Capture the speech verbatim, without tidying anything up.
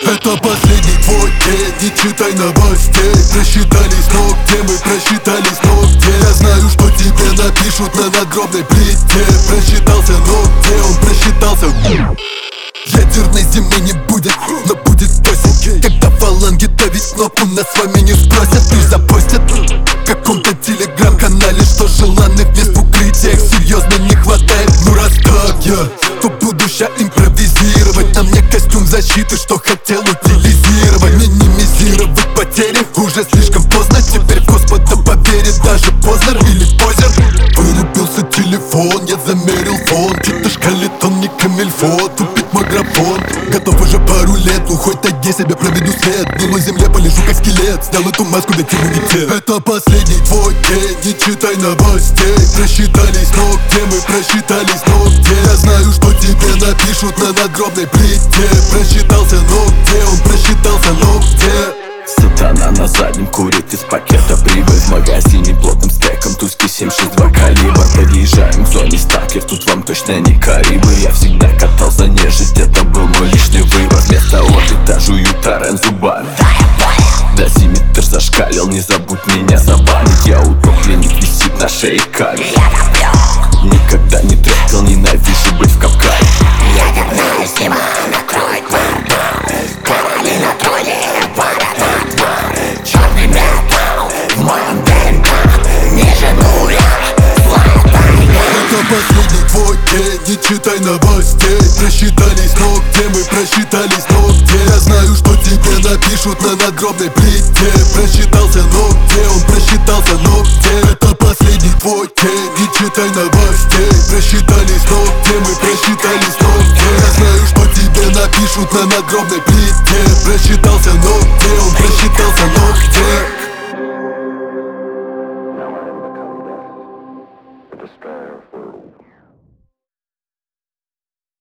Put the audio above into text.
Это последний твой день, не читай новостей. Просчитались, но где мы просчитались, но где? Я знаю, что тебе напишут на надгробной плите. Просчитался, но где он просчитался? Ядерной зимы не будет, но будет осень. Когда фаланги давить кнопку, нас с вами не спросят. Лишь запостят в каком-то телеграм-канале, что желанных мест в укрытиях серьезно не хватает. Ну раз так я, то буду ща импровизировать. На мне костюм защиты, что хотел утилизировать. Минимизировать потери уже слишком поздно. Теперь в Господа поверит даже Познер или Позер. Вырубился телефон, я замерил фон. Что-то шкалит, он не камильфо. Тупит мой графон. Готов уже пару лет, ну хоть так я себя проведу след. Гнилой земле полежу как скелет. Снял эту маску, да тему не те. Это последний твой день, не читай новостей. Просчитались, но где мы просчитались, но где? Я знаю, что тебе напишут на надгробной плите. Просчитался, но где? Он просчитался, но где? Сатана на заднем курит из пакета прибыль. В магазине плотным стеком тузки семь шесть два калибр. Подъезжаем к зоне сталкер, тут вам точно не Карибы. Я всегда катал за нежить, это был мой личный выбор. Вместо опыта жую тарен зубами. Дозиметр зашкалил, не забудь меня забанить. Я утопленник, висит на шее камень. Никогда не трекал, ненавижу быть в капкане. Ядерная зима накроет бомбу. Короли на троне, черный металл в моем ДНК. Ниже нуля, злая тайга. Это последний твой день, не читай новостей. Просчитались, но где мы просчитались, но где? Я знаю, что тебе напишут на надгробной плите. Просчитался, но где? Он просчитался, но где? Это последний твой день, не читай новостей. Просчитались, но где мы просчитались, но где? Я знаю, что тебе напишут на надгробной плите. Просчитался, но где? Он просчитался, но где? Now I am become death, the destroyer of worlds.